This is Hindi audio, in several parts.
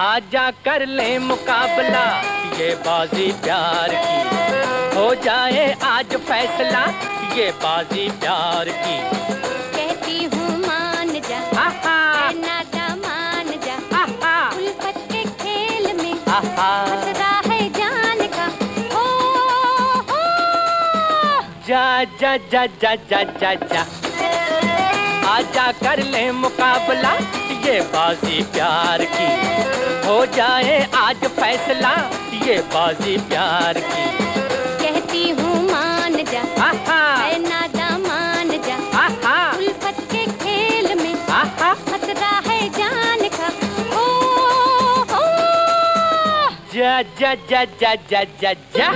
आजा कर ले मुकाबला ये बाजी प्यार की, हो जाए आज फैसला ये बाजी प्यार की। कहती हूँ मान जा, नादा मान जा, उल्फत के खेल में खतरा है जान का। हो जा जा जा जा जा जा जा, आजा कर ले मुकाबला ये बाजी प्यार की, हो जाए आज फैसला ये बाजी प्यार की। कहती हूँ मान जा, नादा मान जा, उल्फत के खेल में खतरा है जान का। हो जा जा जा जा जा जा जा।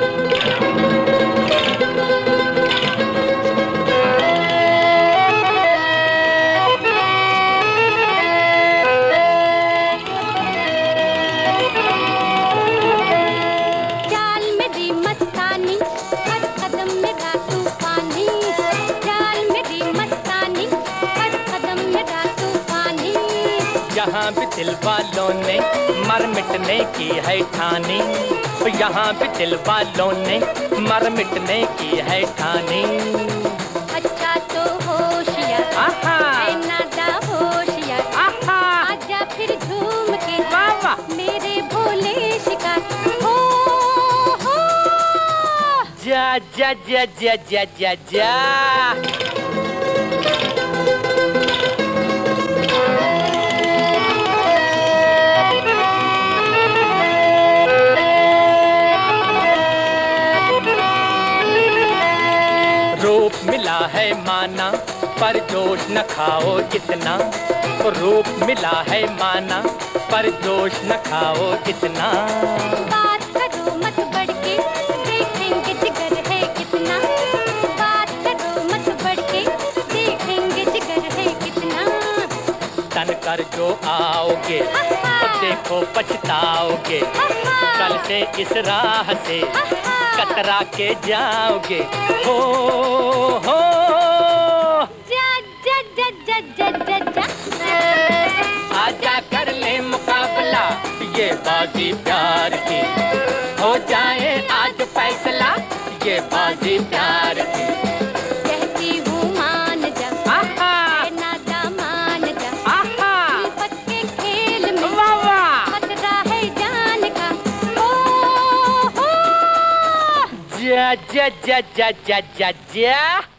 यहाँ भी दिल वालों ने मर मिटने की है ठानी, यहाँ भी दिल वालों ने मर मिटने की है ठानी। अच्छा तो होशियार नादा होशियार, आजा फिर झूम के मेरे भोले शिकार। हो जा जा जा जा जा जा जा। रूप मिला है माना पर जोश न खाओ जितना, रूप मिला है माना पर जोश न खाओ जितना। बात करो मत बढ़ के देखेंगे जिगर है कितना, बात करो मत बढ़ के देखेंगे जिगर है कितना। तन कर जो आओगे तो देखो पछताओगे, कल से इस राह से कतरा के जाओगे। हो जा जा जा जा जा जा जा। आजा कर ले मुकाबला ये बाजी प्यार की, हो जाए आज फैसला ये बाजी प्यार की। कहती हूँ मान जा, नादा मान जा, उल्फत के खेल में खतरा है जान का। हो जा जा जा जा जा जा जा।